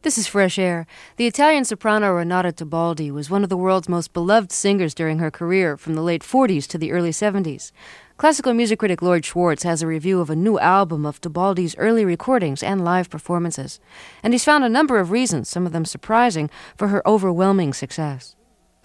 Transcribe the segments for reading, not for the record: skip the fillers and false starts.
This is Fresh Air. The Italian soprano Renata Tebaldi was one of the world's most beloved singers during her career from the late 40s to the early 70s. Classical music critic Lloyd Schwartz has a review of a new album of Tebaldi's early recordings and live performances. And he's found a number of reasons, some of them surprising, for her overwhelming success.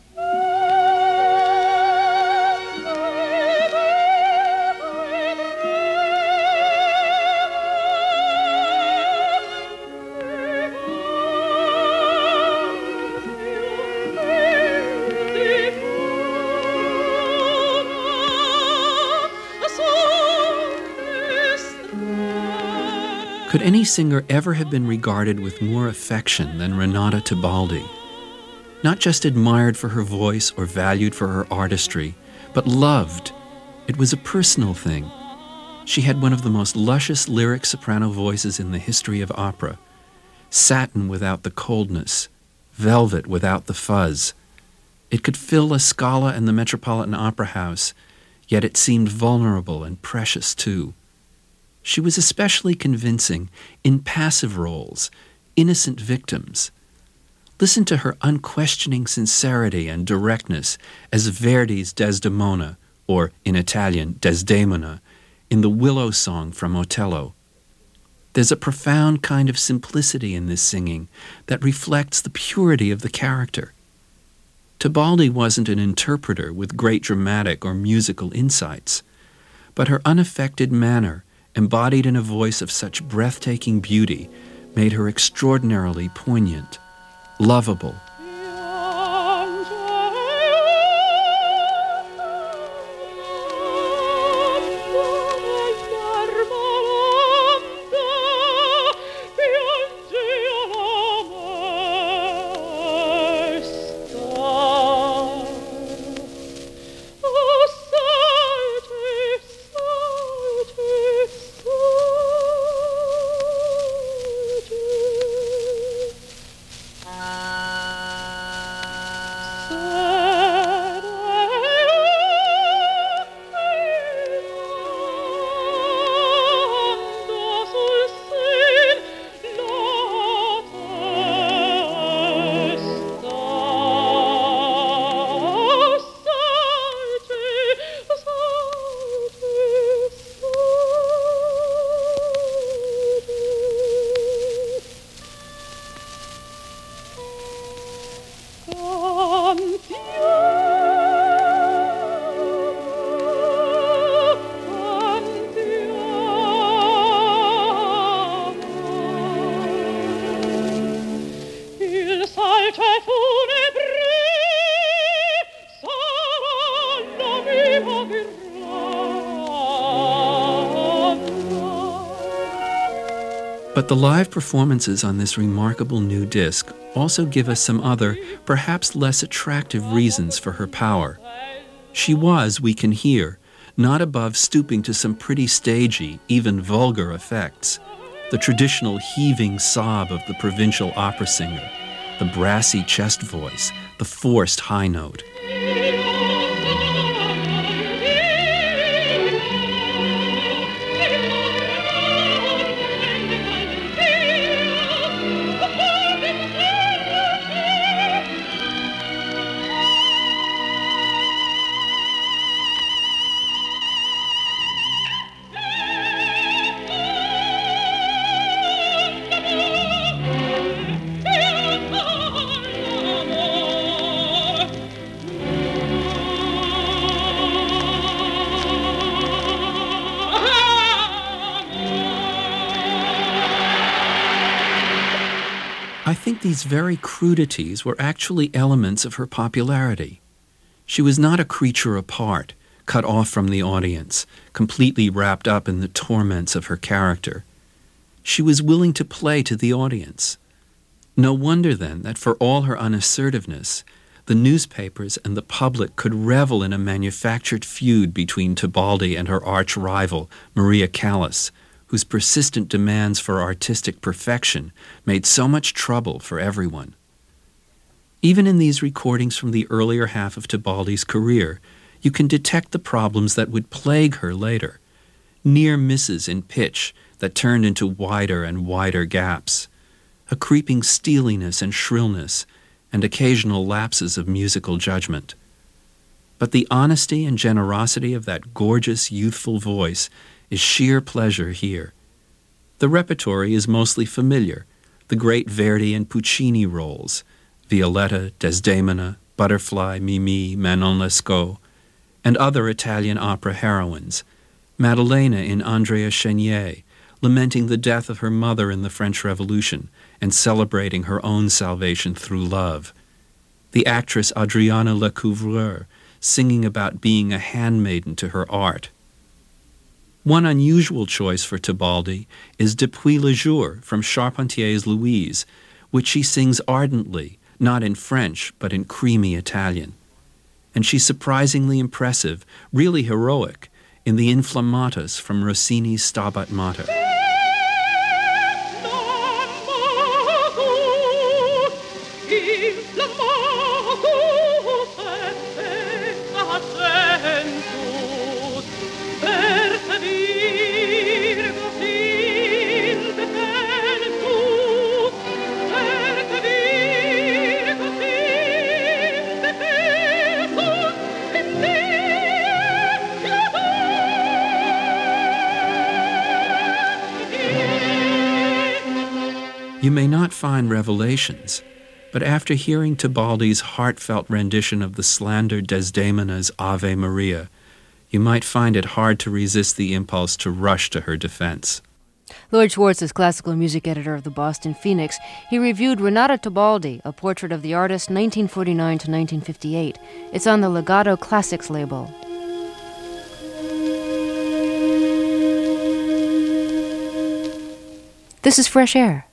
Could any singer ever have been regarded with more affection than Renata Tebaldi? Not just admired for her voice or valued for her artistry, but loved. It was a personal thing. She had one of the most luscious lyric soprano voices in the history of opera. Satin without the coldness, velvet without the fuzz. It could fill La Scala and the Metropolitan Opera House, yet it seemed vulnerable and precious too. She was especially convincing in passive roles, innocent victims. Listen to her unquestioning sincerity and directness as Verdi's Desdemona, or in Italian, Desdemona, in the Willow Song from Otello. There's a profound kind of simplicity in this singing that reflects the purity of the character. Tebaldi wasn't an interpreter with great dramatic or musical insights, but her unaffected manner, embodied in a voice of such breathtaking beauty, made her extraordinarily poignant, lovable. But the live performances on this remarkable new disc also give us some other, perhaps less attractive reasons for her power. She was, we can hear, not above stooping to some pretty stagey, even vulgar effects. The traditional heaving sob of the provincial opera singer, the brassy chest voice, the forced high note. I think these very crudities were actually elements of her popularity. She was not a creature apart, cut off from the audience, completely wrapped up in the torments of her character. She was willing to play to the audience. No wonder, then, that for all her unassertiveness, the newspapers and the public could revel in a manufactured feud between Tebaldi and her arch-rival, Maria Callas, whose persistent demands for artistic perfection made so much trouble for everyone. Even in these recordings from the earlier half of Tebaldi's career, you can detect the problems that would plague her later. Near misses in pitch that turned into wider and wider gaps. a creeping steeliness and shrillness, and occasional lapses of musical judgment. But the honesty and generosity of that gorgeous, youthful voice is sheer pleasure here. The repertory is mostly familiar, the great Verdi and Puccini roles, Violetta, Desdemona, Butterfly, Mimi, Manon Lescaut, and other Italian opera heroines, Madalena in Andrea Chenier, lamenting the death of her mother in the French Revolution and celebrating her own salvation through love, the actress Adriana Lecouvreur, singing about being a handmaiden to her art. One unusual choice for Tebaldi is Depuis le Jour from Charpentier's Louise, which she sings ardently, not in French, but in creamy Italian. And she's surprisingly impressive, really heroic, in the Inflammatas from Rossini's Stabat Mater. You may not find revelations, but after hearing Tebaldi's heartfelt rendition of the slandered Desdemona's Ave Maria, you might find it hard to resist the impulse to rush to her defense. Lloyd Schwartz is classical music editor of the Boston Phoenix. He reviewed Renata Tebaldi, A Portrait of the Artist, 1949 to 1958. It's on the Legato Classics label. This is Fresh Air.